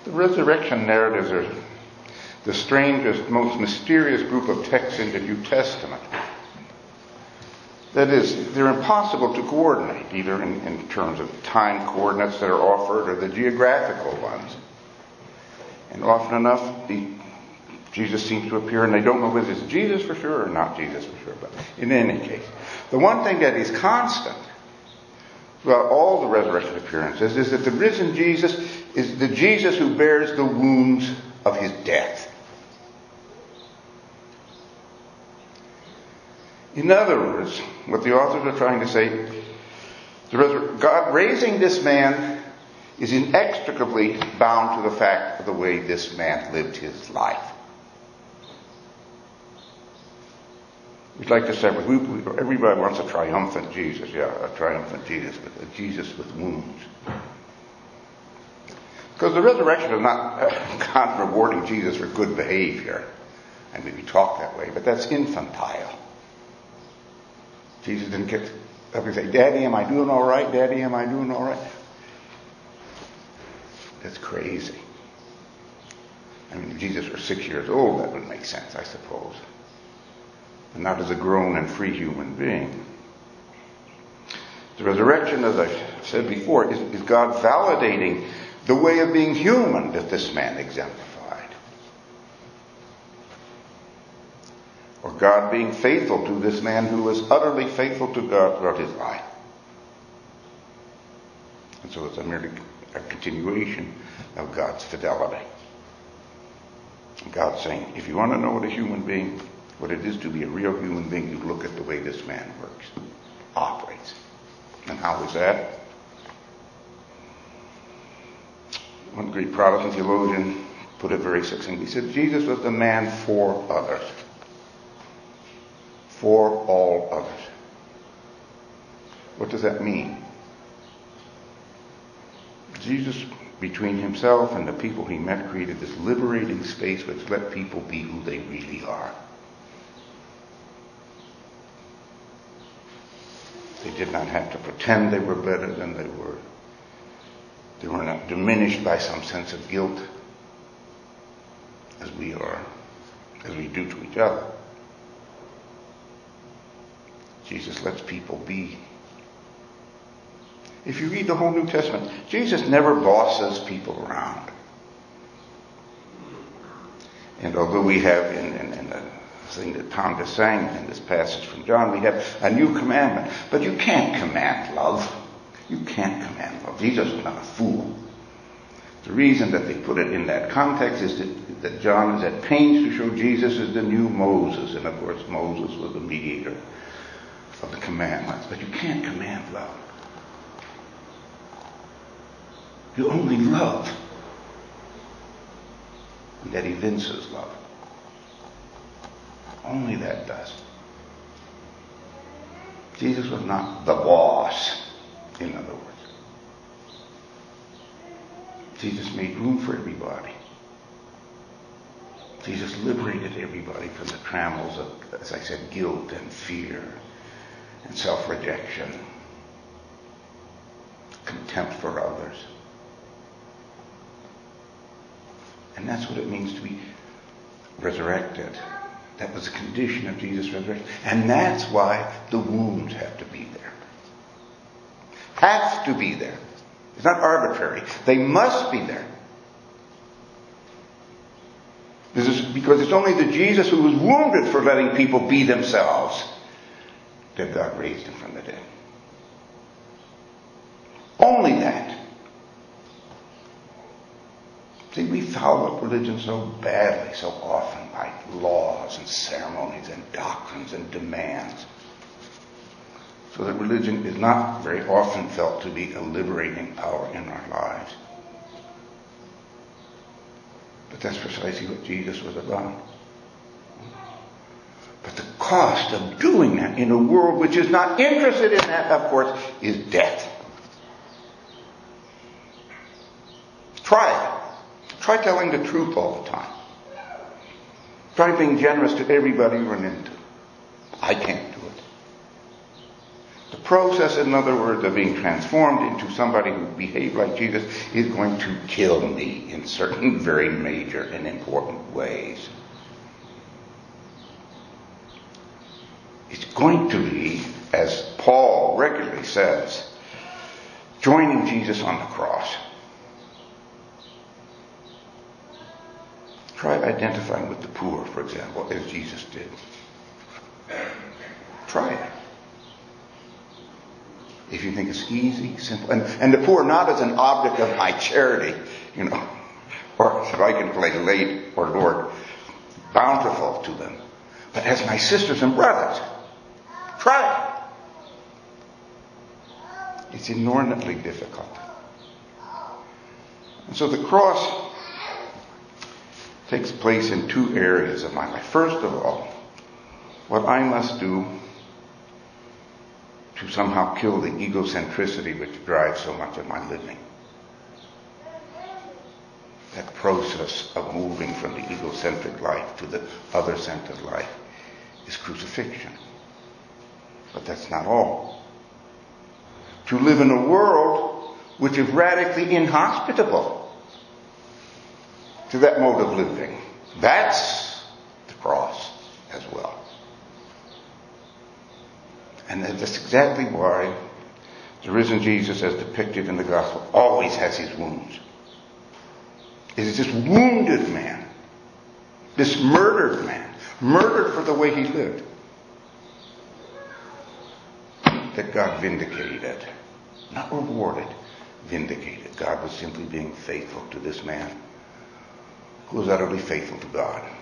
The resurrection narratives are the strangest, most mysterious group of texts in the New Testament. That is, they're impossible to coordinate, either in terms of time coordinates that are offered or the geographical ones. And often enough, Jesus seems to appear, and they don't know whether it's Jesus for sure or not Jesus for sure. But in any case, the one thing that is constant throughout all the resurrection appearances is that the risen Jesus is the Jesus who bears the wounds of his death. In other words, what the authors are trying to say, God raising this man is inextricably bound to the fact of the way this man lived his life. We'd like to say, everybody wants a triumphant Jesus. Yeah, a triumphant Jesus, but a Jesus with wounds. Because the resurrection is not God rewarding Jesus for good behavior. I mean, we talk that way, but that's infantile. Jesus didn't get up and say, Daddy, am I doing all right? Daddy, am I doing all right? That's crazy. I mean, if Jesus were 6 years old, that would make sense, I suppose. But not as a grown and free human being. The resurrection, as I said before, is God validating the way of being human that this man exemplified. Or God being faithful to this man who was utterly faithful to God throughout his life. And so it's merely a continuation of God's fidelity. God's saying, if you want to know what it is to be a real human being, you look at the way this man works, operates. And how is that? One great Protestant theologian put it very succinctly. He said, Jesus was the man for others. For all others. What does that mean? Jesus, between himself and the people he met, created this liberating space which let people be who they really are. They did not have to pretend they were better than they were. They were not diminished by some sense of guilt, as we do to each other. Jesus lets people be. If you read the whole New Testament, Jesus never bosses people around. And although we have in the thing that Tom just sang in this passage from John, we have a new commandment. But you can't command love. You can't command love. Jesus was not a fool. The reason that they put it in that context is that John is at pains to show Jesus as the new Moses. And of course, Moses was the mediator of the commandments. But you can't command love. You only love. And that evinces love. Only that does. Jesus was not the boss, in other words. Jesus made room for everybody. Jesus liberated everybody from the trammels of, as I said, guilt and fear and self-rejection, contempt for others. And that's what it means to be resurrected. That was a condition of Jesus' resurrection. And that's why the wounds have to be there. Have to be there. It's not arbitrary. They must be there. This is because it's only the Jesus who was wounded for letting people be themselves that God raised him from the dead. Only that. See, we foul up religion so badly, so often, by laws and ceremonies and doctrines and demands. So that religion is not very often felt to be a liberating power in our lives. But that's precisely what Jesus was about. But the cost of doing that in a world which is not interested in that, of course, is death. Try it. Try telling the truth all the time. Try being generous to everybody you run into. I can't do it. The process, in other words, of being transformed into somebody who behaves like Jesus is going to kill me in certain very major and important ways. It's going to be, as Paul regularly says, joining Jesus on the cross. Try identifying with the poor, for example, as Jesus did. Try it. If you think it's easy, simple. And the poor not as an object of my charity, or if I can play late or Lord, bountiful to them, but as my sisters and brothers. Try it. It's inordinately difficult. And so the cross takes place in two areas of my life. First of all, what I must do to somehow kill the egocentricity which drives so much of my living. That process of moving from the egocentric life to the other-centered life is crucifixion. But that's not all. To live in a world which is radically inhospitable to that mode of living. That's the cross as well. And that's exactly why the risen Jesus, as depicted in the gospel, always has his wounds. It is this wounded man, this murdered man, murdered for the way he lived, that God vindicated, not rewarded, vindicated. God was simply being faithful to this man who was utterly faithful to God.